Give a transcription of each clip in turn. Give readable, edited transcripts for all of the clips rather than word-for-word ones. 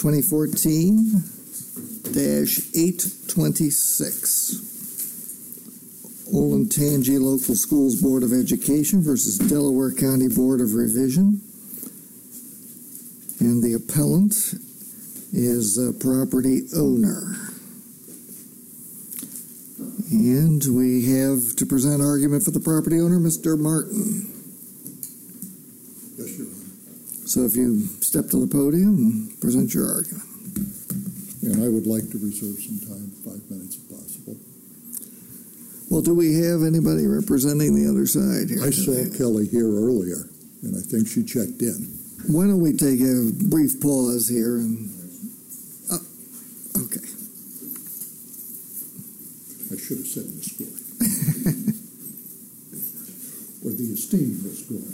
2014-826. Olentangy Local Schools Board of Education versus Delaware County Board of Revision. And the appellant is the property owner. And we have to present argument for the property owner, Mr. Martin. Yes, Your Honor. So if you step to the podium and present your argument. And I would like to reserve some time, 5 minutes if possible. Well, do we have anybody representing the other side here I today? saw Kelly here earlier, and I think she checked in. Why don't we take a brief pause here and... okay. I should have said Miss Goring. Or the esteemed Miss Goring.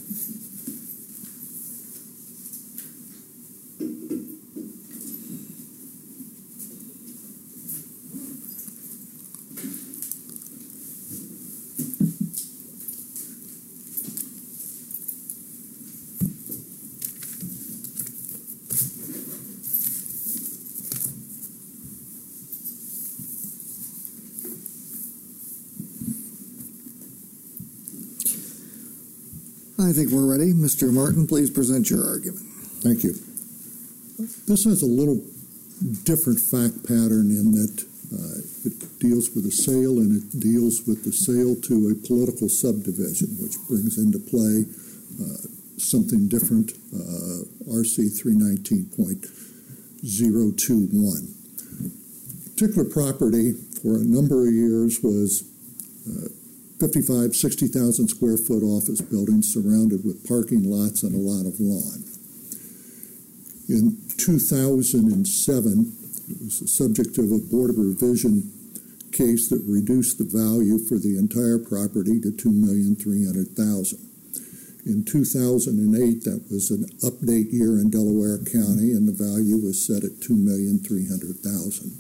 I think we're ready. Mr. Martin, please present your argument. Thank you. This has a little different fact pattern in that it deals with a sale, and it deals with the sale to a political subdivision, which brings into play something different, RC 319.021. Particular property for a number of years was 60,000 square foot office building surrounded with parking lots and a lot of lawn. In 2007, it was the subject of a Board of Revision case that reduced the value for the entire property to $2,300,000. In 2008, that was an update year in Delaware County, and the value was set at $2,300,000.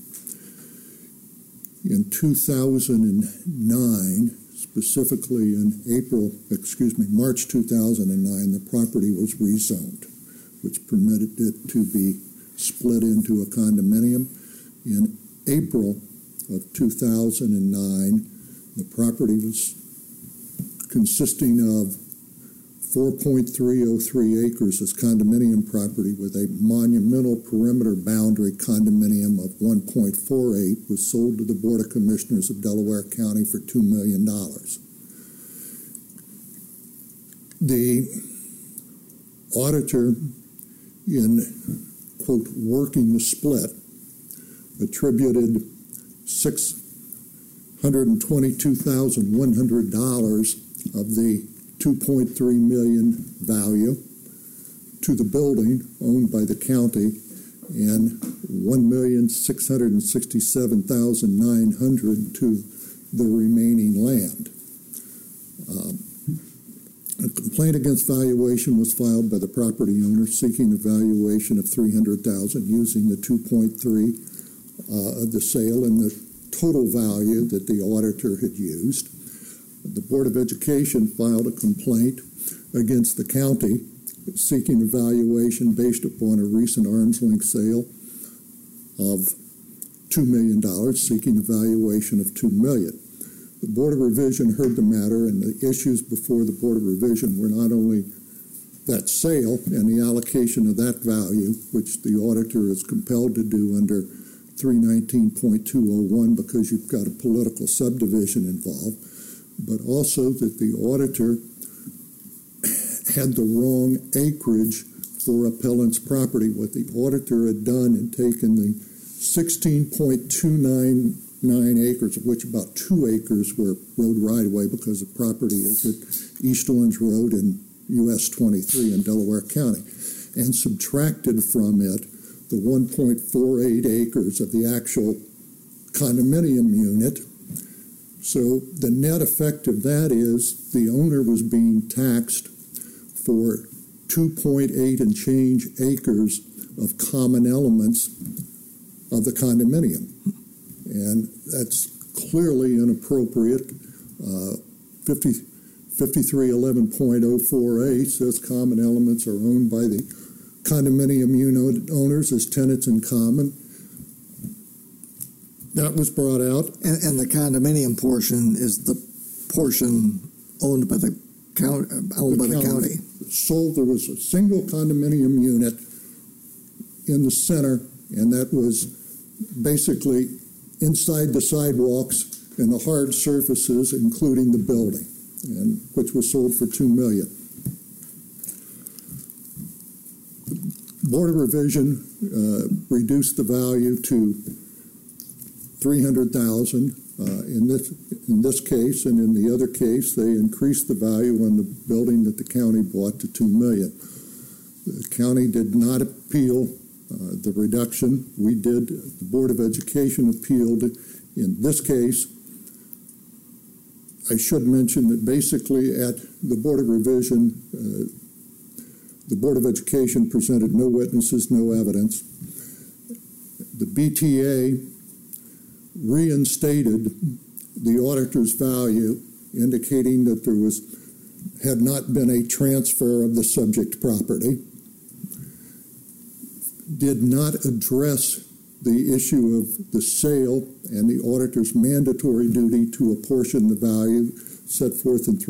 In 2009, specifically in March 2009, the property was rezoned, which permitted it to be split into a condominium. In April of 2009, the property was consisting of 4.303 acres as condominium property with a monumental perimeter boundary condominium of 1.48 was sold to the Board of Commissioners of Delaware County for $2 million. The auditor, in, quote, working the split, attributed $622,100 of the $2.3 million value to the building owned by the county and $1,667,900 to the remaining land. A complaint against valuation was filed by the property owner seeking a valuation of $300,000 using the 2.3 of the sale and the total value that the auditor had used. The Board of Education filed a complaint against the county seeking a valuation based upon a recent arm's length sale of $2 million, seeking a valuation of $2 million. The Board of Revision heard the matter, and the issues before the Board of Revision were not only that sale and the allocation of that value, which the auditor is compelled to do under 319.201 because you've got a political subdivision involved, but also that the auditor had the wrong acreage for appellant's property. What the auditor had done and taken the 16.299 acres, of which about 2 acres were road right-of-way because the property is at East Orange Road and US 23 in Delaware County, and subtracted from it the 1.48 acres of the actual condominium unit. So the net effect of that is the owner was being taxed for 2.8 and change acres of common elements of the condominium. And that's clearly inappropriate. 5311.048 says common elements are owned by the condominium unit owners as tenants in common. That was brought out. And the condominium portion is the portion owned by the county. Sold, there was a single condominium unit in the center, and that was basically inside the sidewalks and the hard surfaces, including the building, and which was sold for $2 million. Board of Revision reduced the value to $300,000 in this case, and in the other case, they increased the value on the building that the county bought to $2 million. The county did not appeal the reduction. We did. The Board of Education appealed. In this case, I should mention that basically at the Board of Revision, the Board of Education presented no witnesses, no evidence. The BTA reinstated the auditor's value, indicating that there had not been a transfer of the subject property, did not address the issue of the sale and the auditor's mandatory duty to apportion the value set forth in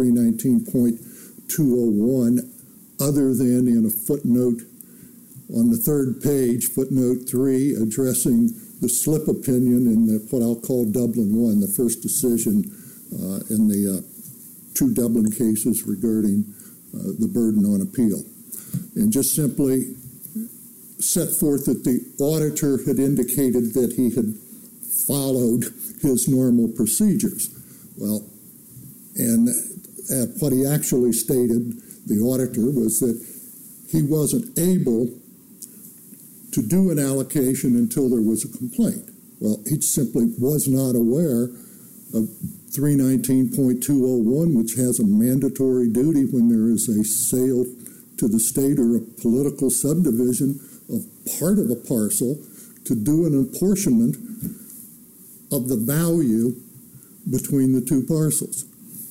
319.201, other than in a footnote on the third page, footnote 3, addressing the slip opinion in what I'll call Dublin 1, the first decision in the two Dublin cases regarding the burden on appeal. And just simply set forth that the auditor had indicated that he had followed his normal procedures. Well, and what he actually stated, the auditor, was that he wasn't able to do an allocation until there was a complaint. Well, he simply was not aware of 319.201, which has a mandatory duty when there is a sale to the state or a political subdivision of part of a parcel to do an apportionment of the value between the two parcels.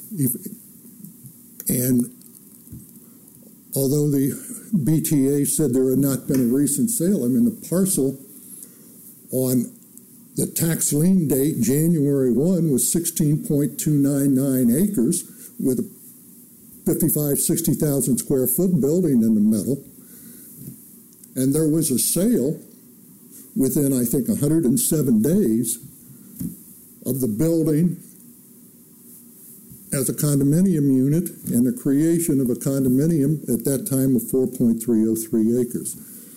And although the BTA said there had not been a recent sale, I mean, the parcel on the tax lien date, January 1, was 16.299 acres with a 60,000 square foot building in the middle. And there was a sale within, I think, 107 days of the building as a condominium unit and the creation of a condominium at that time of 4.303 acres.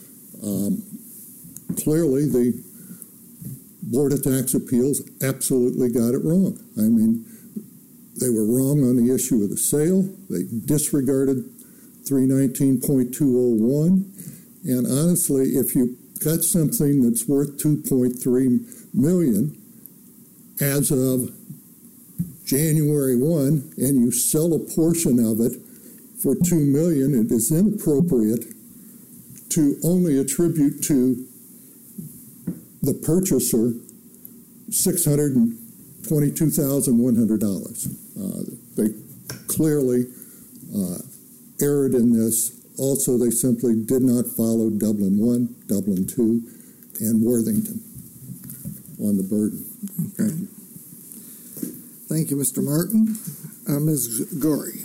Clearly, the Board of Tax Appeals absolutely got it wrong. I mean, they were wrong on the issue of the sale. They disregarded 319.201. And honestly, if you got something that's worth $2.3 million as of January 1, and you sell a portion of it for $2 million, it is inappropriate to only attribute to the purchaser $622,100. They clearly erred in this. Also, they simply did not follow Dublin 1, Dublin 2, and Worthington on the burden. Okay. Thank you, Mr. Martin. Ms. Gorey.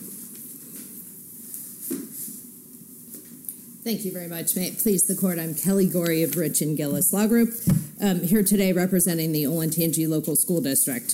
Thank you very much. May it please the Court, I'm Kelly Gorey of Rich and Gillis Law Group, here today representing the Olentangy Local School District.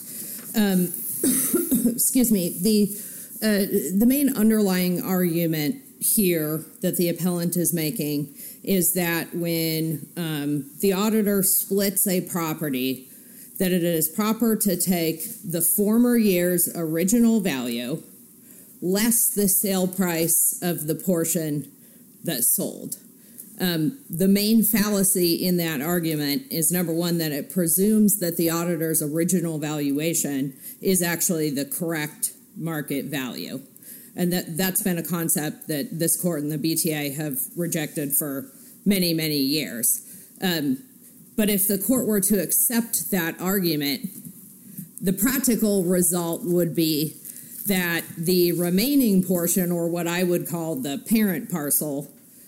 Excuse me. The main underlying argument here that the appellant is making is that when the auditor splits a property, that it is proper to take the former year's original value less the sale price of the portion that sold. The main fallacy in that argument is, number one, that it presumes that the auditor's original valuation is actually the correct market value. And that's been a concept that this court and the BTA have rejected for many, many years. But if the court were to accept that argument, the practical result would be that the remaining portion, or what I would call the parent parcel,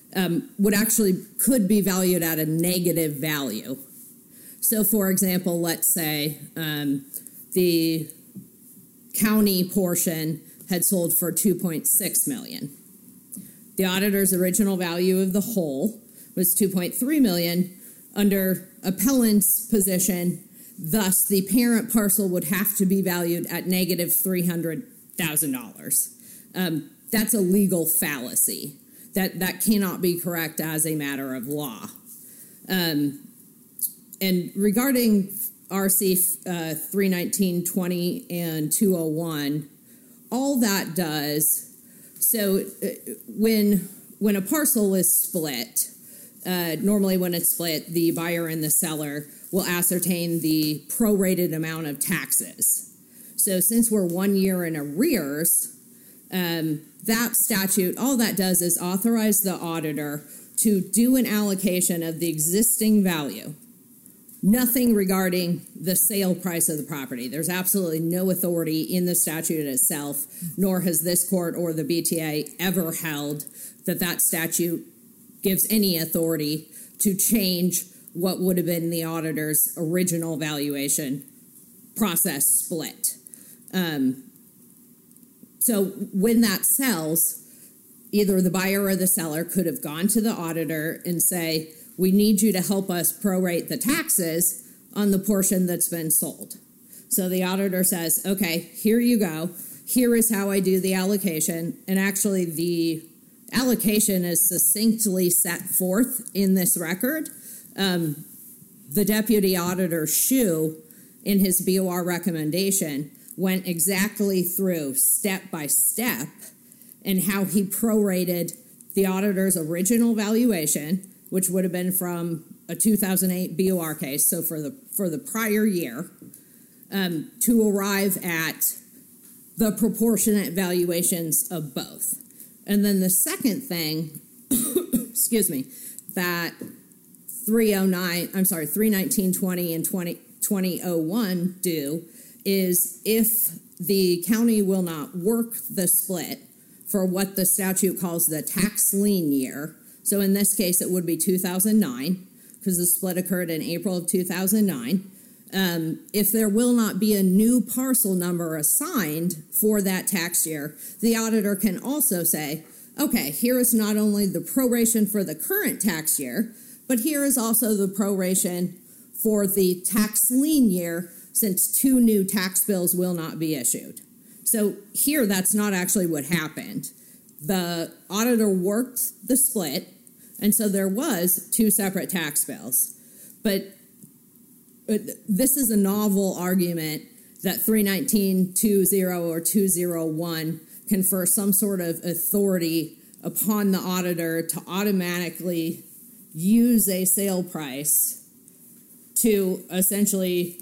could be valued at a negative value. So, for example, let's say the county portion had sold for $2.6 million. The auditor's original value of the whole was $2.3 million. Under appellant's position, thus the parent parcel would have to be valued at negative $300,000. That's a legal fallacy. That cannot be correct as a matter of law. And regarding RC 319.20 and 201, all that does, so when a parcel is split, normally when it's split, the buyer and the seller will ascertain the prorated amount of taxes. So since we're 1 year in arrears, that statute, all that does is authorize the auditor to do an allocation of the existing value. Nothing regarding the sale price of the property. There's absolutely no authority in the statute itself, nor has this court or the BTA ever held that statute gives any authority to change what would have been the auditor's original valuation process split. So when that sells, either the buyer or the seller could have gone to the auditor and say, we need you to help us prorate the taxes on the portion that's been sold. So the auditor says, okay, here you go. Here is how I do the allocation. And actually the allocation is succinctly set forth in this record. The deputy auditor Shu, in his BOR recommendation, went exactly through step by step and how he prorated the auditor's original valuation, which would have been from a 2008 BOR case, so for the prior year, to arrive at the proportionate valuations of both. And then the second thing, excuse me, that 319.20 and 2001 do is if the county will not work the split for what the statute calls the tax lien year, so in this case it would be 2009 because the split occurred in April of 2009, if there will not be a new parcel number assigned for that tax year, the auditor can also say, okay, here is not only the proration for the current tax year, but here is also the proration for the tax lien year since 2 new tax bills will not be issued. So here, that's not actually what happened. The auditor worked the split, and so there was 2 separate tax bills. But this is a novel argument that 319.20 or 201 confer some sort of authority upon the auditor to automatically use a sale price to essentially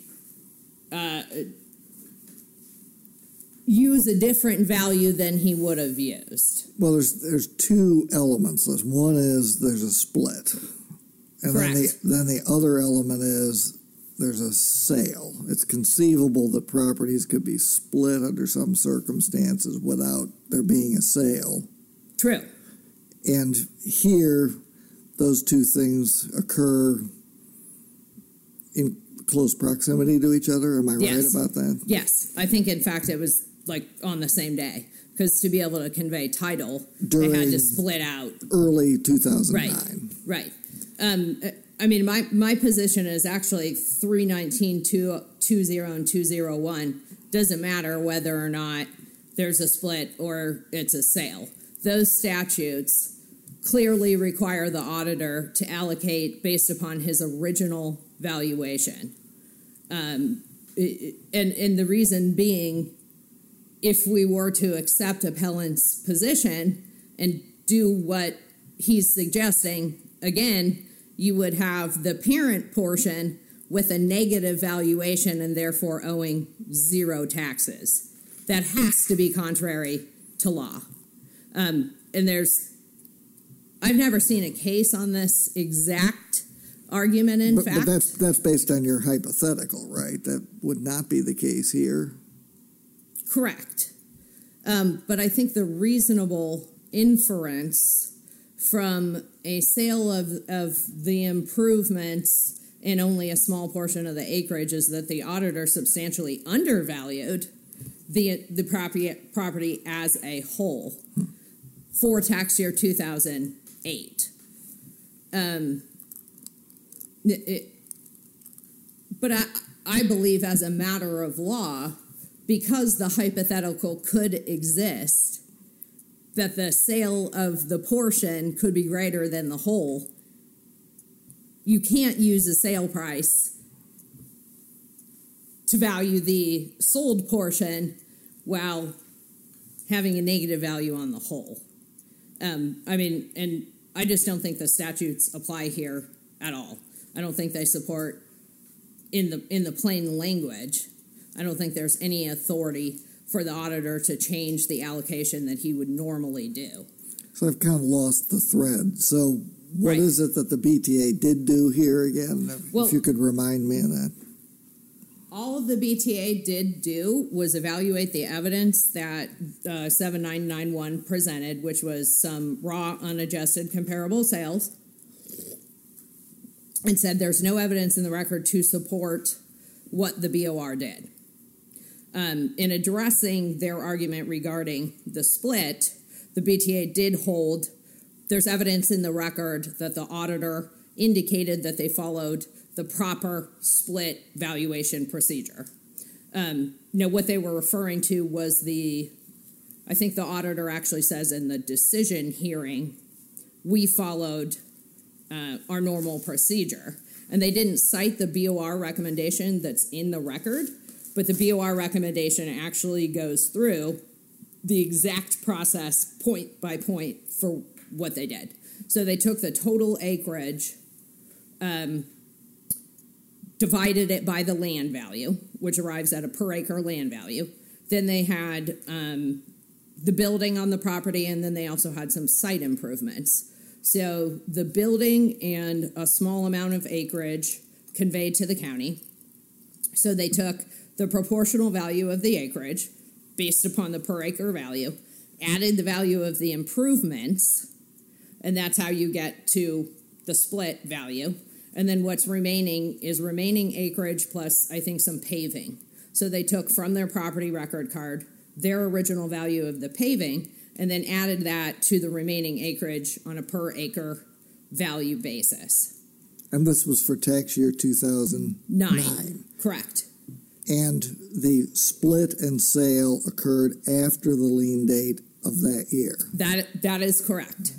use a different value than he would have used. Well, there's 2 elements. One is there's a split. And Correct. then the other element is there's a sale. It's conceivable that properties could be split under some circumstances without there being a sale. True. And here, those 2 things occur in close proximity to each other. Am I right about that? Yes. I think, in fact, it was like on the same day because to be able to convey title, they had to split out. Early 2009. Right. I mean, my position is actually 319.20 and 201 doesn't matter whether or not there's a split or it's a sale. Those statutes clearly require the auditor to allocate based upon his original valuation. And the reason being, if we were to accept appellant's position and do what he's suggesting, again, you would have the parent portion with a negative valuation and therefore owing 0 taxes. That has to be contrary to law. And I've never seen a case on this exact argument, in fact. But that's based on your hypothetical, right? That would not be the case here. Correct. But I think the reasonable inference from a sale of the improvements and only a small portion of the acreage is that the auditor substantially undervalued the property as a whole for tax year 2008. But I believe as a matter of law, because the hypothetical could exist, that the sale of the portion could be greater than the whole, you can't use the sale price to value the sold portion while having a negative value on the whole. And I just don't think the statutes apply here at all. I don't think they support in the plain language. I don't think there's any authority for the auditor to change the allocation that he would normally do. So I've kind of lost the thread. So what is it that the BTA did do here again? If you could remind me of that. All the BTA did do was evaluate the evidence that 7991 presented, which was some raw, unadjusted comparable sales, and said there's no evidence in the record to support what the BOR did. In addressing their argument regarding the split, the BTA did hold there's evidence in the record that the auditor indicated that they followed the proper split valuation procedure. Now, what they were referring to was I think the auditor actually says in the decision hearing, we followed our normal procedure. And they didn't cite the BOR recommendation that's in the record, but the BOR recommendation actually goes through the exact process point by point for what they did. So they took the total acreage, divided it by the land value, which arrives at a per acre land value. Then they had the building on the property, and then they also had some site improvements. So the building and a small amount of acreage conveyed to the county. So they took the proportional value of the acreage based upon the per acre value, added the value of the improvements, and that's how you get to the split value. And then what's remaining is remaining acreage plus, I think, some paving. So they took from their property record card their original value of the paving and then added that to the remaining acreage on a per acre value basis. And this was for tax year 2009. Correct. And the split and sale occurred after the lien date of that year. That is correct.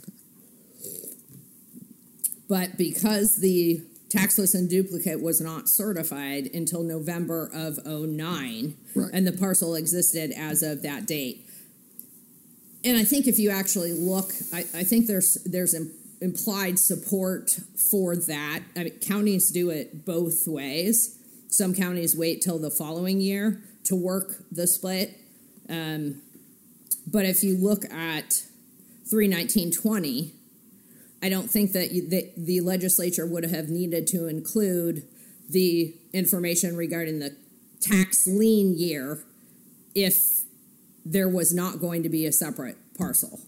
But because the taxless and duplicate was not certified until November of 2009, right, and the parcel existed as of that date. And I think if you actually look, I think there's implied support for that. I mean, counties do it both ways. Some counties wait till the following year to work the split. But if you look at 31920, I don't think that the legislature would have needed to include the information regarding the tax lien year if there was not going to be a separate parcel.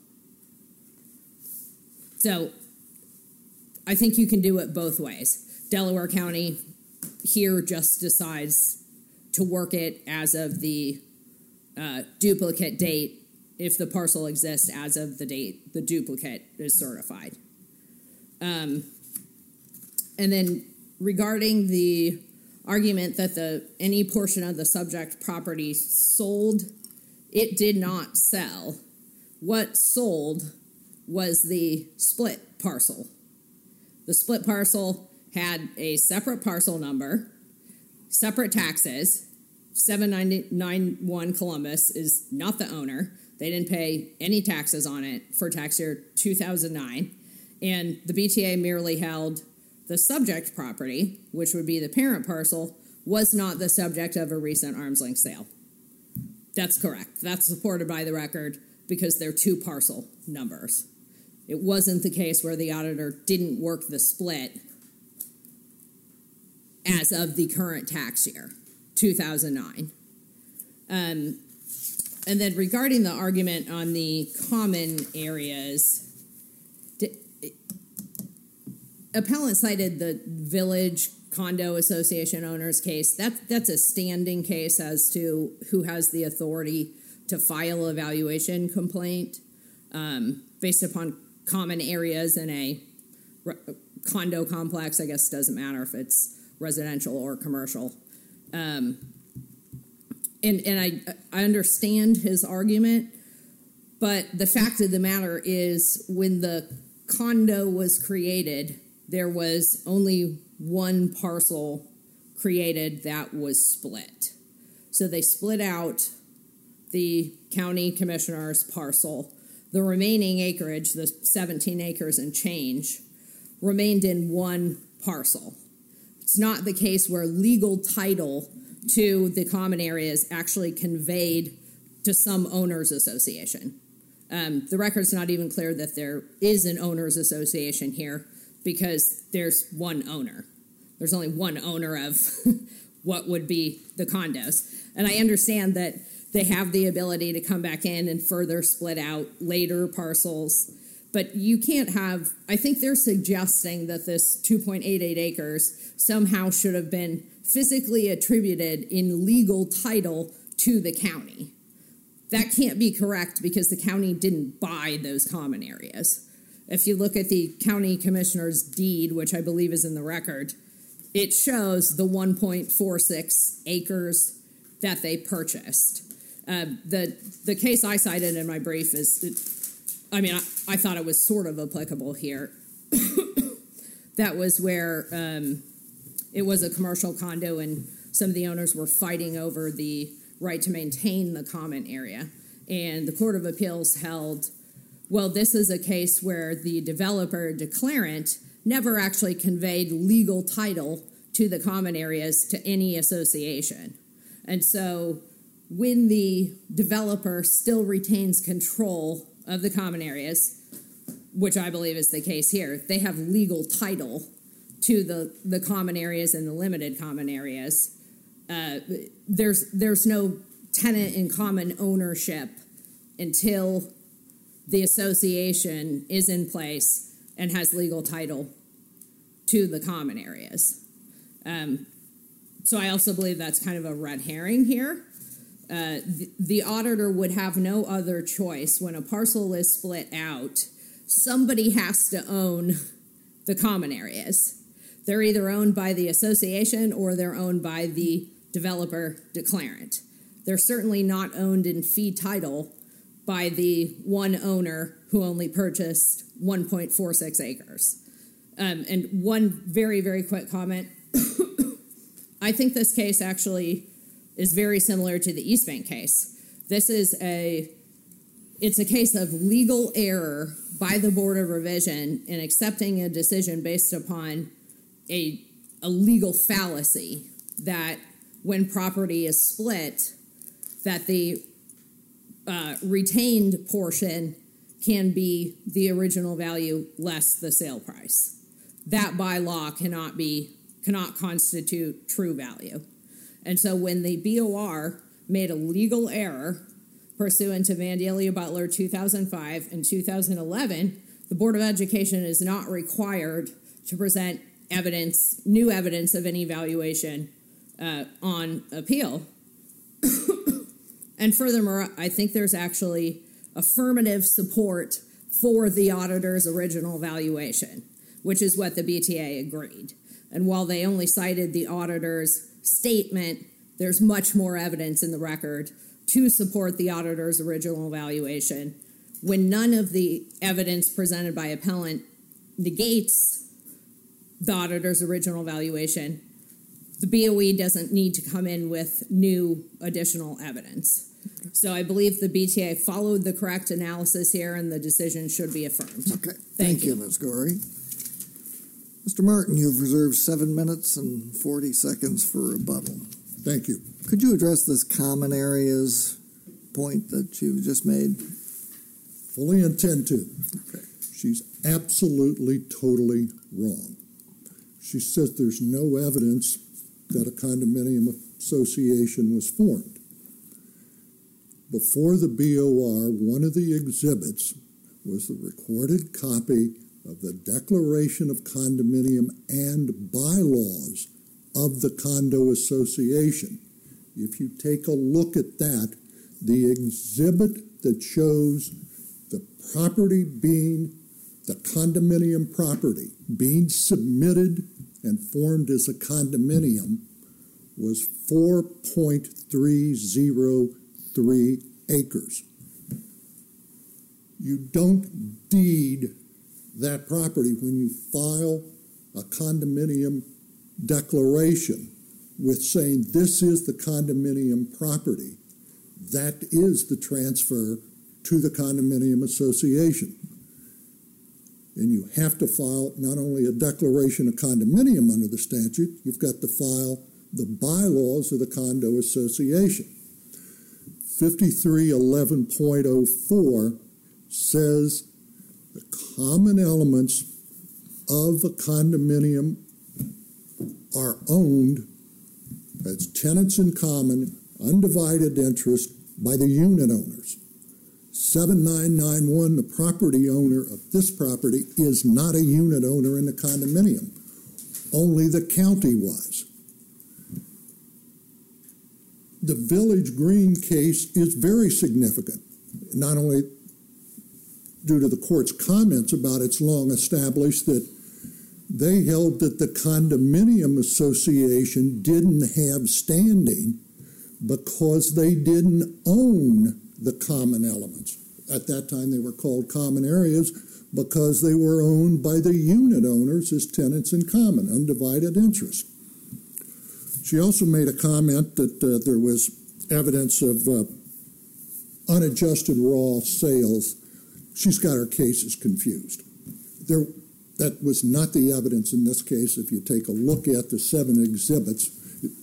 So I think you can do it both ways. Delaware County here just decides to work it as of the duplicate date if the parcel exists as of the date the duplicate is certified. And then regarding the argument that any portion of the subject property sold, it did not sell. What sold was the split parcel. The split parcel had a separate parcel number, separate taxes. 7991 Columbus is not the owner. They didn't pay any taxes on it for tax year 2009. And the BTA merely held the subject property, which would be the parent parcel, was not the subject of a recent arm's length sale. That's correct. That's supported by the record because they're two parcel numbers. It wasn't the case where the auditor didn't work the split as of the current tax year, 2009. And then regarding the argument on the common areas, appellant cited the Village Condo Association owners case. That's a standing case as to who has the authority to file a valuation complaint based upon common areas in a condo complex. I guess it doesn't matter if it's residential or commercial. And I understand his argument, but the fact of the matter is when the condo was created, there was only one parcel created that was split. So they split out the county commissioner's parcel. The remaining acreage, the 17 acres and change, remained in one parcel. It's not the case where legal title to the common areas actually conveyed to some owners association. The record's not even clear that there is an owners association here because there's one owner. There's only one owner of what would be the condos. And I understand that they have the ability to come back in and further split out later parcels. But you can't have, I think they're suggesting that this 2.88 acres somehow should have been physically attributed in legal title to the county. That can't be correct because the county didn't buy those common areas. If you look at the county commissioner's deed, which I believe is in the record, it shows the 1.46 acres that they purchased. The case I cited in my brief is, I thought it was sort of applicable here. That was where it was a commercial condo and some of the owners were fighting over the right to maintain the common area. And the Court of Appeals held, well, this is a case where the developer declarant never actually conveyed legal title to the common areas to any association. And so when the developer still retains control of the common areas, which I believe is the case here, they have legal title to the common areas and the limited common areas. There's no tenant in common ownership until the association is in place and has legal title to the common areas. So I also believe that's kind of a red herring here. The auditor would have no other choice. When a parcel is split out, somebody has to own the common areas. They're either owned by the association or they're owned by the developer declarant. They're certainly not owned in fee title by the one owner who only purchased 1.46 acres. And one very, very quick comment. I think this case actually is very similar to the East Bank case. It's a case of legal error by the Board of Revision in accepting a decision based upon a legal fallacy that when property is split, that the retained portion can be the original value less the sale price. That by law cannot constitute true value. And so when the BOR made a legal error pursuant to Vandalia Butler 2005 and 2011, the Board of Education is not required to present new evidence of any valuation on appeal. And furthermore, I think there's actually affirmative support for the auditor's original valuation, which is what the BTA agreed. And while they only cited the auditor's statement, there's much more evidence in the record to support the auditor's original valuation. When none of the evidence presented by appellant negates the auditor's original valuation, the BOE doesn't need to come in with new additional evidence. So I believe the BTA followed the correct analysis here and the decision should be affirmed. Okay. Thank you, Ms. Gorey. Mr. Martin, you've reserved 7 minutes and 40 seconds for rebuttal. Thank you. Could you address this common areas point that you just made? Fully intend to. Okay. She's absolutely, totally wrong. She says there's no evidence that a condominium association was formed. Before the BOR, one of the exhibits was the recorded copy of the Declaration of Condominium and bylaws of the condo association. If you take a look at that, the exhibit that shows the property being the condominium property being submitted and formed as a condominium was 4.303 acres. You don't deed that property when you file a condominium declaration with saying this is the condominium property. That is the transfer to the condominium association. And you have to file not only a declaration of condominium under the statute, you've got to file the bylaws of the condo association. 5311.04 says the common elements of a condominium are owned as tenants in common, undivided interest by the unit owners. 7991, the property owner of this property is not a unit owner in the condominium. Only the county was. The Village Green case is very significant, not only due to the court's comments about it's long established that they held that the condominium association didn't have standing because they didn't own the common elements. At that time, they were called common areas because they were owned by the unit owners as tenants in common, undivided interest. She also made a comment that there was evidence of unadjusted raw sales. She's got her cases confused. That was not the evidence in this case. If you take a look at the 7 exhibits,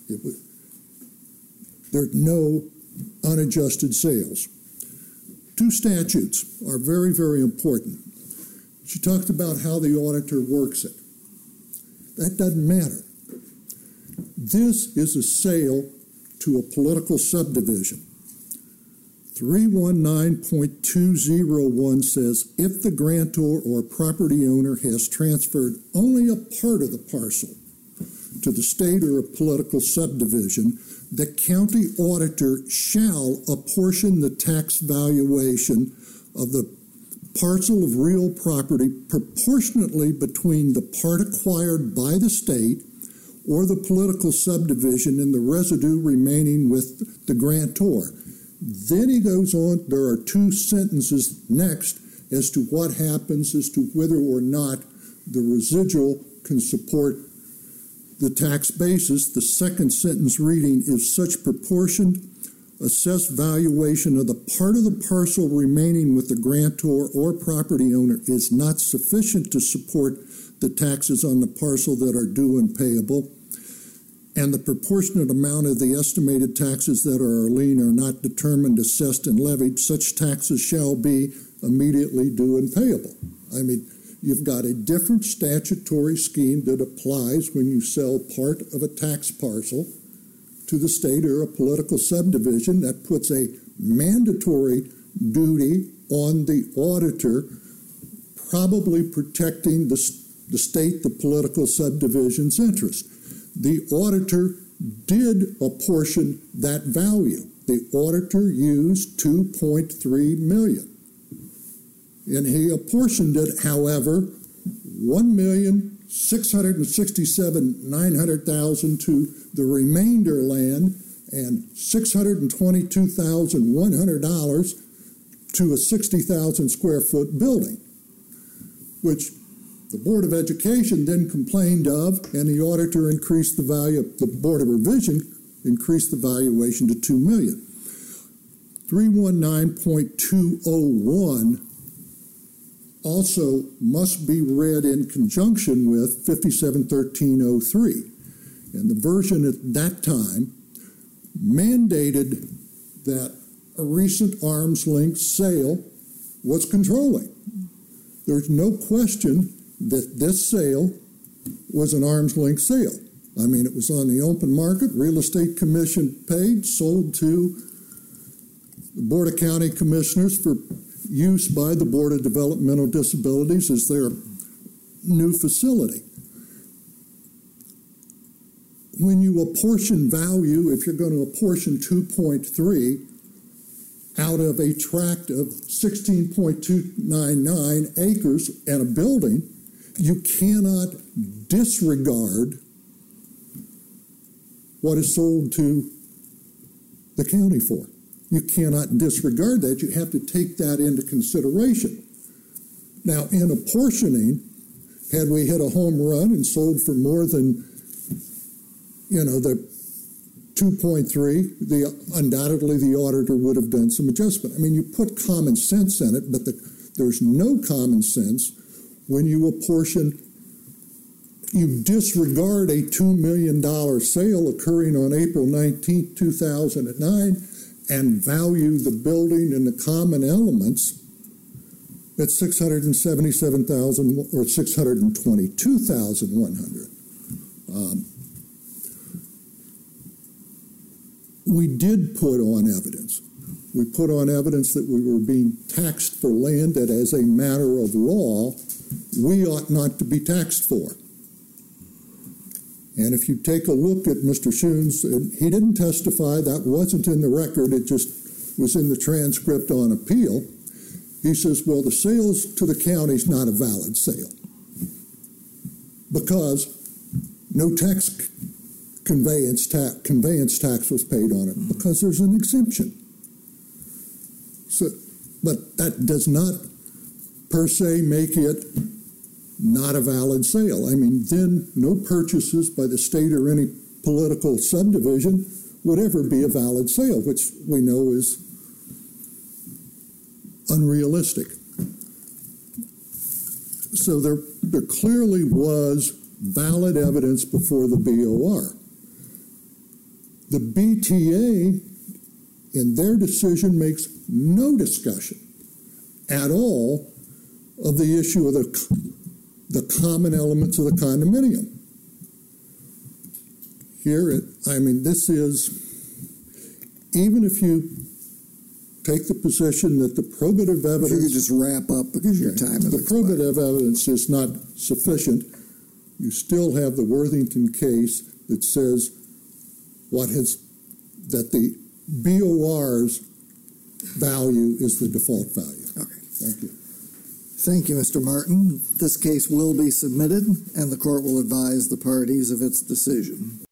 there's no unadjusted sales. 2 statutes are very, very important. She talked about how the auditor works it. That doesn't matter. This is a sale to a political subdivision. 319.201 says, if the grantor or property owner has transferred only a part of the parcel to the state or a political subdivision, the county auditor shall apportion the tax valuation of the parcel of real property proportionately between the part acquired by the state or the political subdivision and the residue remaining with the grantor. Then he goes on, there are 2 sentences next as to what happens as to whether or not the residual can support the tax basis. The second sentence reading is such proportioned assessed valuation of the part of the parcel remaining with the grantor or property owner is not sufficient to support the taxes on the parcel that are due and payable, and the proportionate amount of the estimated taxes that are lien are not determined, assessed, and levied, such taxes shall be immediately due and payable. I mean, you've got a different statutory scheme that applies when you sell part of a tax parcel to the state or a political subdivision. That puts a mandatory duty on the auditor, probably protecting the state, the political subdivision's interest. The auditor did apportion that value. The auditor used $2.3 million. And he apportioned it, however, $1,667,900,000 to the remainder land and $622,100 to a 60,000 square foot building, which the Board of Education then complained of, and the auditor increased the value, the Board of Revision increased the valuation to $2 million. 319.201 also must be read in conjunction with 571303. And the version at that time mandated that a recent arm's length sale was controlling. There's no question that this sale was an arm's length sale. I mean, it was on the open market, Real Estate Commission paid, sold to the Board of County Commissioners for use by the Board of Developmental Disabilities as their new facility. When you apportion value, if you're going to apportion 2.3 out of a tract of 16.299 acres and a building, you cannot disregard what is sold to the county for. You cannot disregard that. You have to take that into consideration. Now, in apportioning, had we hit a home run and sold for more than, the 2.3, undoubtedly the auditor would have done some adjustment. I mean, you put common sense in it, but there's no common sense when you apportion. You disregard a $2 million sale occurring on April 19, 2009, and value the building and the common elements at $677,000 or $622,100. We did put on evidence. We put on evidence that we were being taxed for land that, as a matter of law, we ought not to be taxed for. And if you take a look at Mr. Schoon's, he didn't testify. That wasn't in the record. It just was in the transcript on appeal. He says, well, the sales to the county is not a valid sale because no conveyance tax was paid on it because there's an exemption. So, but that does not per se make it not a valid sale. I mean, then no purchases by the state or any political subdivision would ever be a valid sale, which we know is unrealistic. So there clearly was valid evidence before the BOR. The BTA, in their decision, makes no discussion at all of the issue of the common elements of the condominium. Here, this is, even if you take the position that the probative evidence... If you could just wrap up because your time is the probative evidence is not sufficient, you still have the Worthington case that says that the BOR's value is the default value. Okay. Thank you. Thank you, Mr. Martin. This case will be submitted, and the court will advise the parties of its decision.